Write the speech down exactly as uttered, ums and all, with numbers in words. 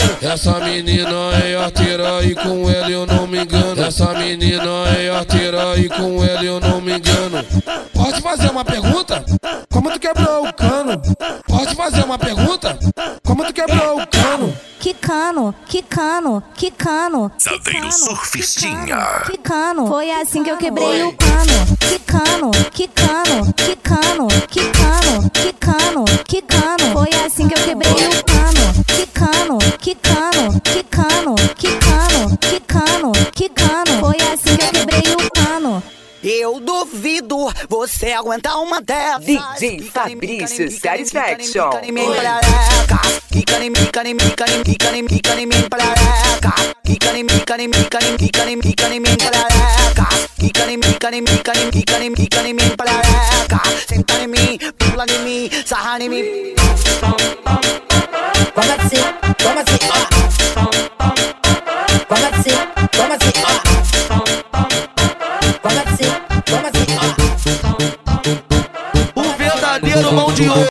Essa menina é arteira e com ela eu não me engano. Essa menina é arteira e com ela eu não me engano. Pode fazer uma pergunta? Como tu quebrou o cano? Pode fazer uma pergunta? Como tu quebrou o cano? Que cano, que cano, que cano. Saveiro Surfistinha. Que cano, foi assim que eu quebrei o cano. Que cano, que cano, que cano, que cano, que cano, que cano. Foi assim que eu quebrei o cano. Que cano, que cano, que cano, que cano, que cano, que cano. Foi assim que eu quebrei o cano. Eu duvido você aguentar uma dessa. D J Fabrício Satisfaction. Quica em mim, quica em mim, quica em mim, quica em mim, quica em mim, perereca. Quica em mim, quica em mim, quica em mim, quica em mim, quica em mim, perereca. Quica em mim, quica em mim, quica em mim, quica em mim, quica em mim, perereca. Senta em mim, pula em mim, sarra em mim. Como assim? Como assim? Como assim? Como assim? Como assim? Como assim? O verdadeiro mão de ouro.